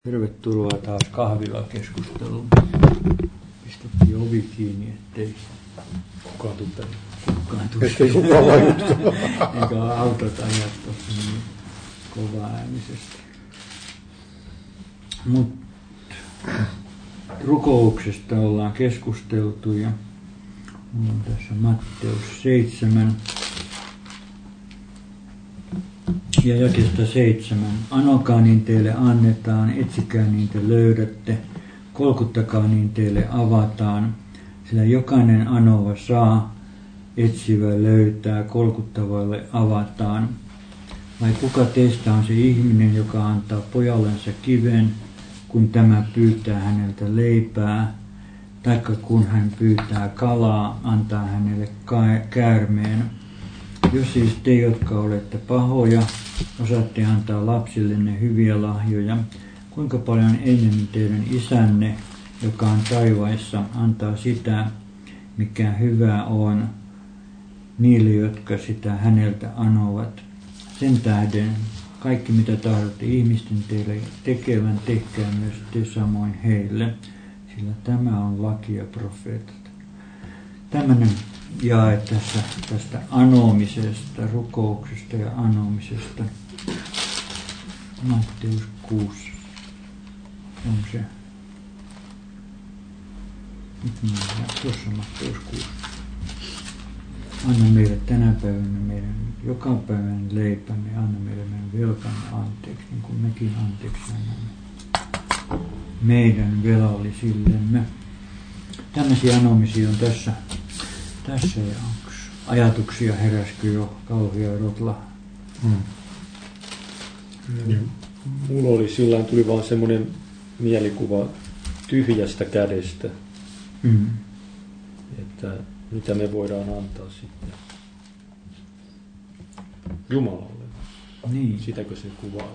Tervetuloa taas kahvilakeskusteluun. Pistettiin ovi kiinni, ettei kukaan tule. Ettei kukaan vaikuta. Eikä autot ajat tuossa niin kovaäänisesti. Mutta rukouksesta ollaan keskusteltu ja on tässä Matteus 7. Ja jakeesta 7. Anokaa niin teille annetaan, etsikää niin te löydätte, kolkuttakaa niin teille avataan, sillä jokainen anova saa, etsivä löytää, kolkuttavalle avataan. Vai kuka teistä on se ihminen, joka antaa pojallensa kiven, kun tämä pyytää häneltä leipää, taikka kun hän pyytää kalaa, antaa hänelle käärmeen. Jos siis te, jotka olette pahoja, osaatte antaa lapsillenne hyviä lahjoja, kuinka paljon enemmän teidän isänne, joka on taivaissa, antaa sitä, mikä hyvä on, niille, jotka sitä häneltä anovat. Sen tähden kaikki, mitä tahdotte ihmisten teille tekevän, tehkää myös te samoin heille, sillä tämä on laki ja profeetat. Tämmöinen jae tästä anomisesta, rukouksesta ja anomisesta. Matteus 6 on se. Tuossa Matteus 6. Anna meille tänä päivänä meidän jokapäiväinen leipämme, anna meille meidän velkamme anteeksi, niin kuin mekin anteeksi annamme meidän velallisillemme. Tämmöisiä anomisia on tässä ja onko ajatuksia heräskö jo kauhea rotla? Mulla oli silloin tuli vaan semmoinen mielikuva tyhjästä kädestä, että mitä me voidaan antaa sitten Jumalalle. Niin. Sitäkö se kuvaa?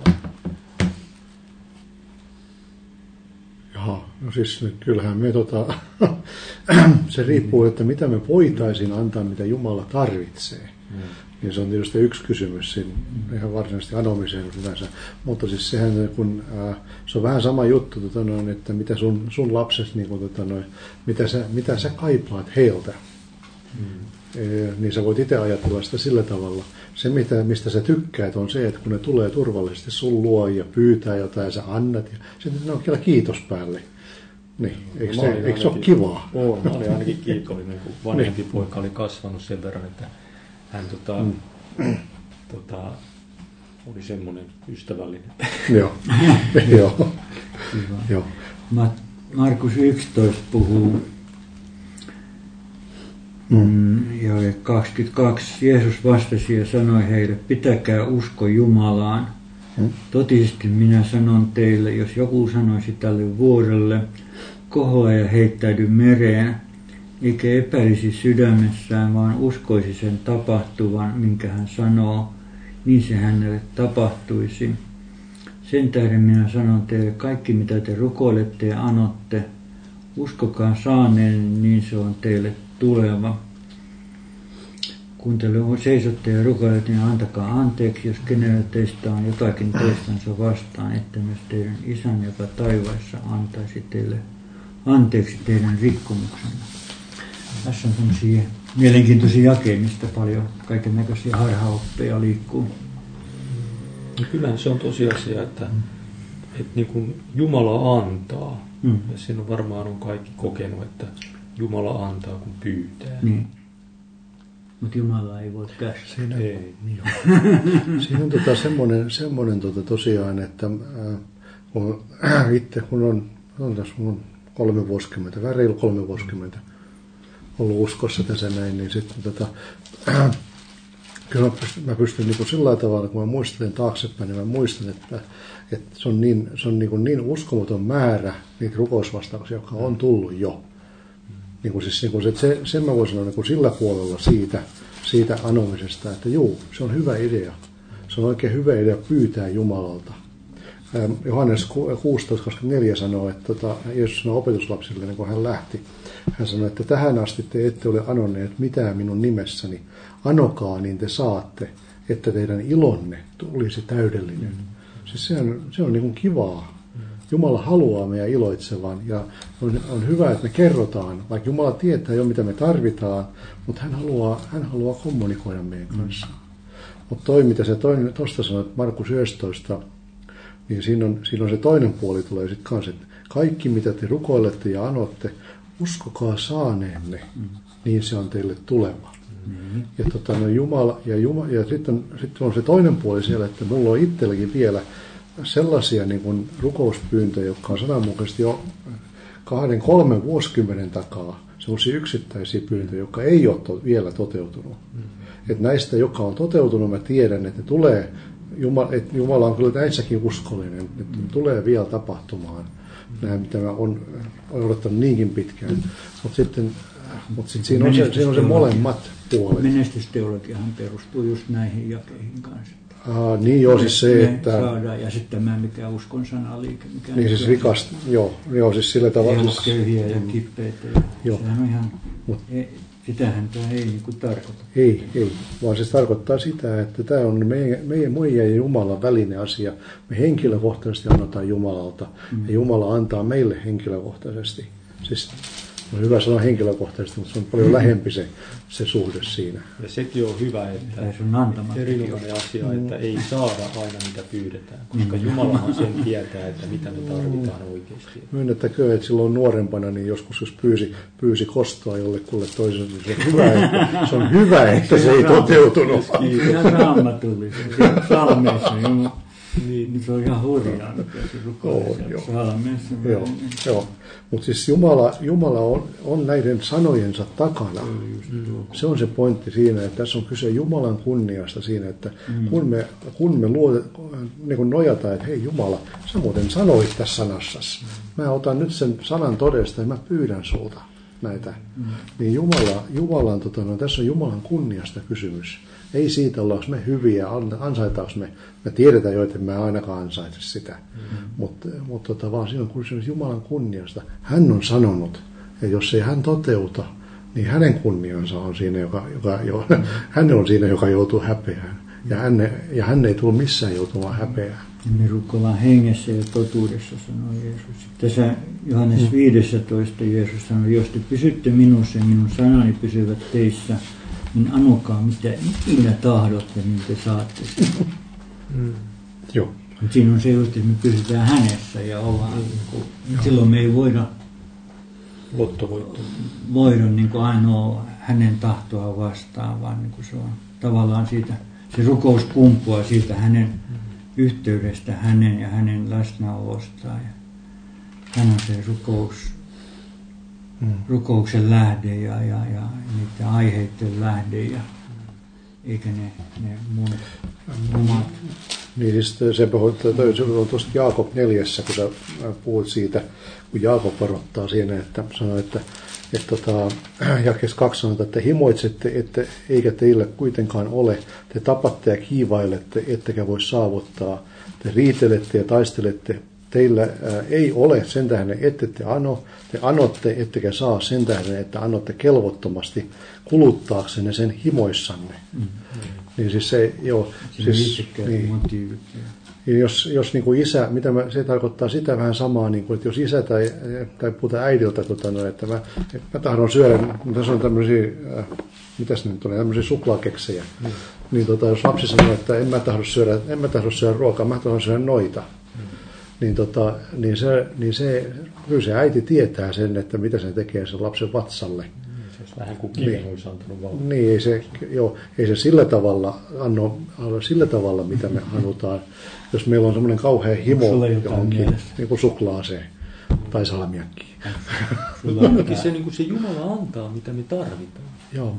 Jaha, no siis kyllähän me se riippuu, että mitä me voitaisiin antaa, mitä Jumala tarvitsee. Ja se on tietysti yksi kysymys siinä, ihan varsinaisesti anomiseen yleensä. Mutta siis sehän, kun se on vähän sama juttu, että mitä sun lapsesi, mitä sä kaipaat heiltä. Niin sä voit itse ajatella sitä sillä tavalla. Se, mistä sä tykkäät, on se, että kun ne tulee turvallisesti sun luo ja pyytää jotain, sä annat. Ja sitten ne on kyllä kiitos päälle. Niin, eikö se ole kivaa? Mä olin ainakin kiitollinen, kun vanhempi poika oli kasvanut sen verran, että hän oli semmoinen ystävällinen. Joo. Markus 11 puhuu. Ja 22. Jeesus vastasi ja sanoi heille, pitäkää usko Jumalaan. Totisesti minä sanon teille, jos joku sanoisi tälle vuorelle, kohoa ja heittäydy mereen, eikä epäilisi sydämessään, vaan uskoisi sen tapahtuvan, minkä hän sanoo, niin se hänelle tapahtuisi. Sen tähden minä sanon teille, kaikki mitä te rukoilette ja anotte, uskokaa saaneen, niin se on teille tuleva. Kun te seisotte ja rukoilette, niin antakaa anteeksi, jos kenellä teistä on jotakin toistansa vastaan, että myös teidän isän, joka taivaissa, antaisi teille anteeksi teidän rikkomuksenne. Tässä on sellaisia mielenkiintoisia jakeita, mistä paljon kaikennäköisiä harhaoppeja liikkuu. No kyllähän se on tosiasia, että niin kuin Jumala antaa, ja sen varmaan on kaikki kokenut, että Jumala antaa, kun pyytää. Niin. Mutta Jumala ei voi käskeä. Siinä on semmoinen tosiaan, että kun on 3 vuosikymmentä, reilu 3 vuosikymmentä ollut uskossa tässä näin, niin sitten kyllä mä pystyn niin sillä tavalla, kun mä muistelen taaksepäin, niin mä muistan, että se on niin uskomaton määrä niitä rukousvastauksia, jotka on tullut jo. Sen mä voin sanoa sillä puolella siitä anomisesta, että se on hyvä idea. Se on oikein hyvä idea pyytää Jumalalta. Johannes 16:24 sanoo, että Jeesus sanoi opetuslapsille, kun hän lähti. Hän sanoi, että tähän asti te ette ole anoneet mitään minun nimessäni. Anokaa, niin te saatte, että teidän ilonne tulisi täydellinen. Siis se on niin kuin kivaa. Jumala haluaa meidän iloitsevan ja on hyvä, että me kerrotaan, vaikka Jumala tietää jo mitä me tarvitaan, mutta hän haluaa kommunikoida meidän kanssa. Mutta toi, mitä se tuosta sanoit, Markus 11, niin siinä on se toinen puoli tulee sitten kanssa, että kaikki mitä te rukoilette ja anotte, uskokaa saaneenne, niin se on teille tuleva. Ja ja sitten on se toinen puoli siellä, että mulla on itselläkin vielä sellaisia niin kuin rukouspyyntöjä, jotka on sananmukaisesti jo 2-3 vuosikymmenen takaa, sellaisia yksittäisiä pyyntöjä, jotka ei ole vielä toteutunut. Että näistä, jotka on toteutunut, mä tiedän, että ne tulee, että Jumala on kyllä näissäkin uskollinen, että tulee vielä tapahtumaan. Nämä, mitä mä olen odottanut niinkin pitkään. Mutta sitten siinä on se molemmat puolet. Menestysteologiahan perustuu just näihin jakeihin kanssa. Niin joo, siis se, että saadaan, ja sitten tämä mikä uskon sanaliike. Niin siis rikasta, joo, siis sillä tavalla. Ei ole köyhiä ja kippeitä. Sehän on ihan, sitähän tämä ei niin kuin tarkoita. Ei, vaan se tarkoittaa sitä, että tämä on meidän ja Jumalan välinen asia. Me henkilökohtaisesti annetaan Jumalalta, ja Jumala antaa meille henkilökohtaisesti. Siis on hyvä sanoa henkilökohtaisesti, mutta se on paljon lähempi se suhde siinä. Ja sekin on hyvä, että erinomainen asia, että ei saada aina mitä pyydetään, koska Jumalahan sen tietää, että mitä me tarvitaan oikeasti. Myönnettäkö, että silloin nuorempana, niin joskus jos pyysi kostoa jollekulle toiselle, niin se on hyvä, että se ei toteutunut. Ihan raamatullista. Salmeissa niin se on ihan hurjaa, mikä se rukoilee salmeissa. Joo. Mutta siis Jumala on näiden sanojensa takana. Se on se pointti siinä, että tässä on kyse Jumalan kunniasta siinä, että kun me niin nojataan, että hei Jumala, sä muuten sanoit tässä sanassasi. Mä otan nyt sen sanan todesta ja mä pyydän sulta näitä. Niin tässä on Jumalan kunniasta kysymys. Ei siitä, ollaanko me hyviä, ansaitaanko me tiedetään jo, että mä ainakaan ansaitse sitä. Mutta vaan siinä on kysymys Jumalan kunniasta. Hän on sanonut, että jos ei hän toteuta, niin hänen kunniansa on siinä, hän on siinä, joka joutuu häpeään. Ja hän ei tule missään joutumaan häpeään. Me rukoillaan hengessä ja totuudessa, sanoi Jeesus. Tässä Johannes 15 Jeesus sanoi, jos te pysytte minussa ja minun sanani pysyvät teissä, niin anokaa mitä ikinä tahdotte, niin te saatte sen. Joo. Siinä on se just, että me pysytään hänessä ja ollaan. Silloin me ei voida niin kuin ainoa hänen tahtoa vastaan, vaan niin kuin se on tavallaan siitä, se rukous kumpuaa siitä hänen yhteydestä, hänen ja hänen läsnäolostaan. Ja hän on se rukouksen lähde ja niiden aiheiden lähde, eikä ne muut. Niin siis se on tuosta Jaakob 4, kun sä puhut siitä, kun Jaakob varoittaa siinä, että sanoo, että jakeessa 2 sanotaan, että himoitsette, eikä teillä kuitenkaan ole, te tapatte ja kiivailette, ettekä voi saavuttaa, te riitelette ja taistelette, teillä ei ole sen tähden, ette te anotte, ettekä saa sen tähden, että anotte kelvottomasti kuluttaaksenne sen himoissanne. Niin siis se, joo, siis, niin, jos niin kuin isä, se tarkoittaa sitä vähän samaa, niin kuin, että jos isä tai puhutaan äidiltä, että mä tahdon syödä, tässä on tämmöisiä, mitäs ne nyt on, tämmöisiä suklaakeksejä, niin jos lapsi sanoo, että en mä tahdo syödä ruokaa, mä tahdon syödä noita, kyllä se äiti tietää sen, että mitä se tekee sen lapsen vatsalle. Se olisi vähän kuin kiven olisi antanut valtaa. Niin, ei se sillä tavalla anno sillä tavalla, mitä me halutaan. Jos meillä on semmoinen kauhea himo johonkin, niin kuin suklaaseen tai salmiakkiin. Se, niin kuin se Jumala antaa, mitä me tarvitaan. Joo.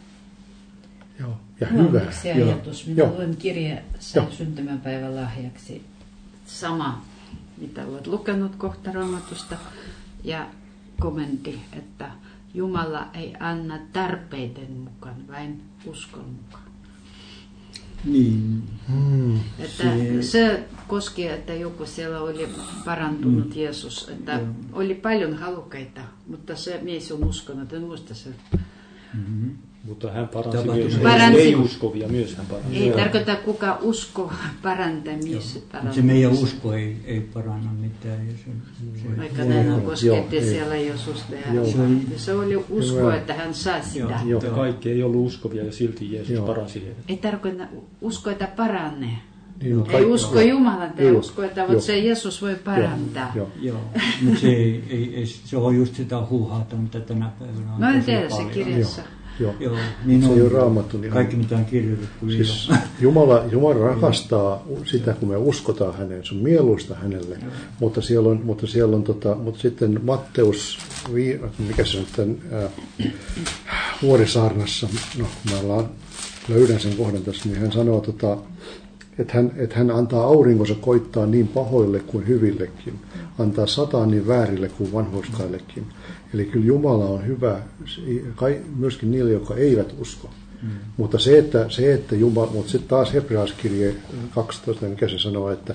Ja hyvä. Se ajatus. Minä luen kirje syntymäpäivän lahjaksi. Sama, mitä olet lukenut kohta Raamatusta. Ja kommentti, että Jumala ei anna tarpeiden mukaan, vain uskon mukaan. Niin. Että se koski, että joku siellä oli parantunut Jeesus, että oli paljon halukkaita, mutta se mies on uskonut, en muista se. Mutta hän paransi Paransi. ei-uskovia myös hän paransi. Ei tarkoita kuka usko parantamista. Se meidän usko ei paranna mitään. Ja vaikka hän kosketti siellä Jeesusta. Se oli usko, että hän saa sitä. Mutta kaikki ei ollut uskovia ja silti Jeesus paransi heidät. Ei tarkoita usko, että paranee. Ei usko Jumalan, ei usko, että se Jeesus voi parantaa. Joo. Mutta se on just sitä huuhaata, mitä tänä päivänä on. No en tiedä se kirjassa. Joo. Niin se ei ole Raamattu. Kaikki mitä on kirjoitettu. Siis Jumala rakastaa sitä, kun me uskotaan häneen. Se on mieluista hänelle. Mutta sitten Matteus, mikä se on tämän Vuorisaarnassa, mä löydän sen kohdan tässä, niin hän sanoo, että hän antaa aurinkonsa koittaa niin pahoille kuin hyvillekin. Antaa sataa niin väärille kuin vanhurskaillekin. Eli kyllä Jumala on hyvä myöskin niille, jotka eivät usko. Mutta että Jumala, mutta sitten taas Hebrealaiskirje 12, mikä se sanoo, että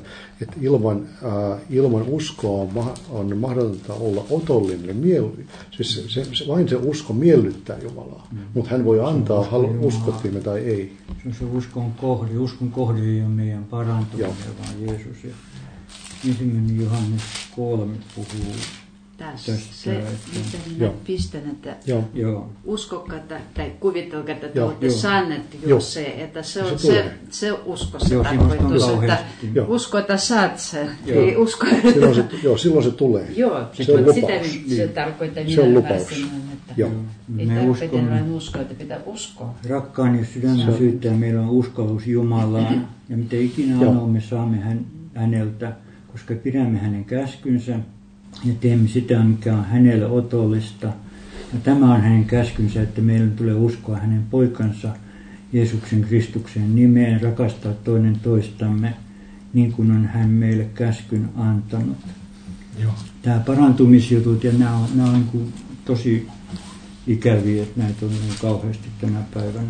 ilman uskoa on mahdotonta olla otollinen. Siis vain se usko miellyttää Jumalaa. Mutta hän voi antaa, uskottiimme tai ei. Se on se uskon kohde. Uskon kohde ei ole meidän parantuminen, vaan Jeesus. Ja 1. Johannes 3 puhuu tästä. Se, mitä minä pistän, että uskokaa tai kuvitelkaa, että te olette saaneet jo se, että se usko se tarkoitus, että usko, että saat sen. Ei usko. Silloin se tulee. Joo, se on lupaus. Se tarkoittaa se on lupaus. Ei tarvitse vain uskoa, että pitää uskoa. Rakkaan ja sydämen syyttää, meillä on uskallus Jumalaan ja mitä ikinä anomme saamme häneltä, koska pidämme hänen käskynsä ja teemme sitä, mikä on hänelle otollista. Ja tämä on hänen käskynsä, että meidän tulee uskoa hänen poikansa Jeesuksen Kristuksen nimeen, rakastaa toinen toistamme, niin kuin on hän meille käskyn antanut. Joo. Tämä parantumisjutut, ja nämä on niin kuin tosi ikäviä, että näitä on niin kauheasti tänä päivänä.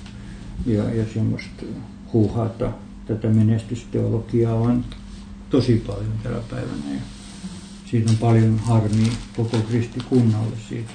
Ja semmoista huuhaata, tätä menestysteologiaa on tosi paljon tänä päivänä. Ja siitä on paljon harmia koko kristikunnalle siitä.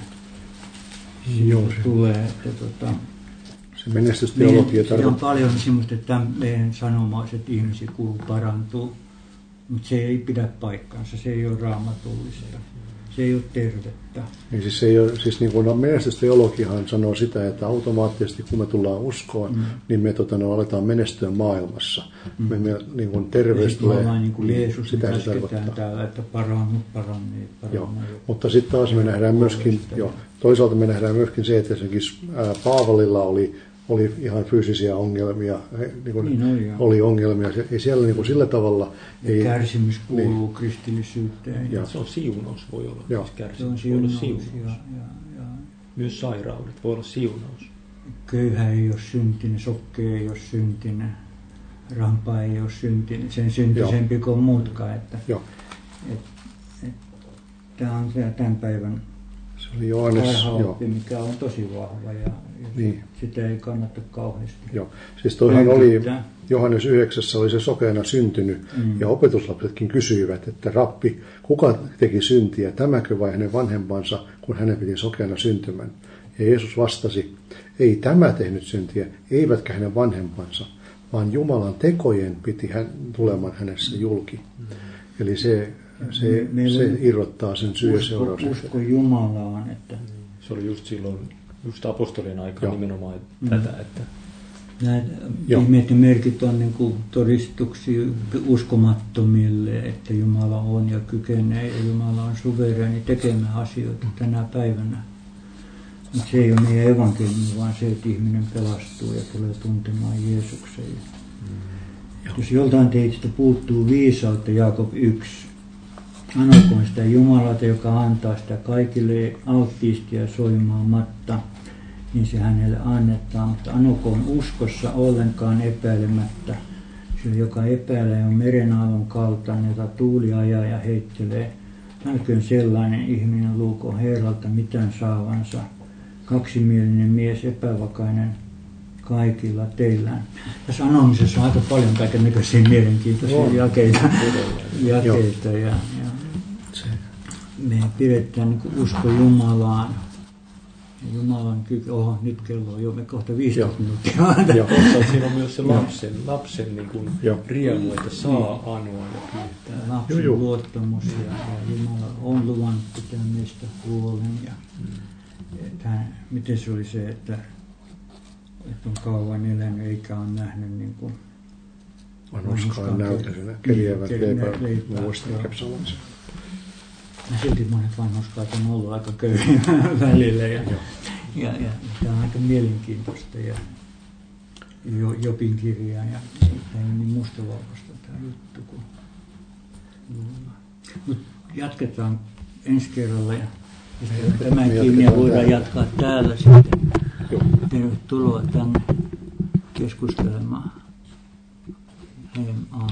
Se tulee, että se menestysteologia tarkoittaa. On paljon semmoista, että meidän sanomaiset ihmisiä kuuluu parantuu, mutta se ei pidä paikkaansa, se ei ole raamatullista, se ei ole tervettä. Niin siis, se ei ole, siis niin kuin menestysteologiahan sanoo sitä, että automaattisesti kun me tullaan uskoon, niin me aletaan menestyä maailmassa. Me niin kuin terveys tulee. Niin kuin Jeesus sitä käsketään täällä, että parannee. Mutta sitten taas me nähdään myöskin, toisaalta me nähdään myöskin se, että esimerkiksi Paavalilla oli ihan fyysisiä ongelmia, oli ongelmia. Ei siellä niin kuin sillä tavalla. Kärsimys kuuluu kristillisyyteen. Se on siunaus voi olla. Kärsimys voi olla siunaus. Myös sairaudet voi olla siunaus. Köyhä ei ole syntinen, sokkea ei ole syntinen, rampa ei ole syntinen, sen syntisempi kuin muutkaan. Tämä on tämän päivän oppi, mikä on tosi vahva ja sitä ei kannata kauheasti. Joo. Siis toihan oli, Johannes 9 oli se sokeana syntynyt ja opetuslapsetkin kysyivät, että Rappi, kuka teki syntiä, tämäkö vai hänen vanhempansa, kun hänen piti sokeana syntymän? Ja Jeesus vastasi, ei tämä tehnyt syntiä, eivätkä hänen vanhempansa, vaan Jumalan tekojen piti tulemaan hänessä julki. Eli se irrottaa sen syy ja seuraus. Usko Jumalaan. Että se oli just silloin, just apostolien aikaa nimenomaan tätä. Että näitä ihmeet ja merkit on niin kuin todistuksia uskomattomille, että Jumala on ja kykenee ja Jumala on suvereeni tekemään asioita tänä päivänä. Mutta se ei ole meidän evankeliumi, vaan se, että ihminen pelastuu ja tulee tuntemaan Jeesuksen. Jos joltain teistä puuttuu viisautta, Jaakob 1, anokoon sitä Jumalalta, joka antaa sitä kaikille alttiisti ja soimaamatta, niin se hänelle annetaan. Mutta anokoon uskossa ollenkaan epäilemättä. Sillä joka epäilee on merenaallon kaltainen, jota tuuli ajaa ja heittelee. Älköön sellainen ihminen luuko Herralta mitään saavansa. Kaksimielinen mies, epävakainen kaikilla teillään. Tässä anomisessa on aika paljon kaikennäköisiä mielenkiintoisia jakeita ja me pidetään niin usko Jumalaan Jumalan nyt kello on jo me kohta 15 minuuttia. Joo. Siinä on myös se lapsen niin kuin riemu, että saa anoa ja pyytää. Lapsen luottamus ja Jumala on luvannut pitää meistä huolen. Ja, miten se oli se, että on kauan elänyt eikä ole nähnyt niin kuin vanhuskaan näytöisenä, kerjäävät leipää muistin kepsalaisen. Ja silti monet vanhuskaat on ollut aika köyhiä välillä ja tämä on aika mielenkiintoista ja Jobin kirja ja tämä on niin mustavalkoista tämä juttu. Mutta jatketaan ensi kerralla ja tämäkin ja voidaan jatkaa täällä sitten. Tervetuloa tänne keskustelemaan.